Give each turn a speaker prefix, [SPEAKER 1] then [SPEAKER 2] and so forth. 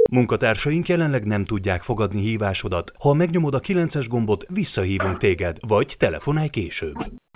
[SPEAKER 1] Munkatársaink jelenleg nem tudják fogadni hívásodat. Ha megnyomod a 9-es gombot, visszahívunk téged, vagy telefonálj később.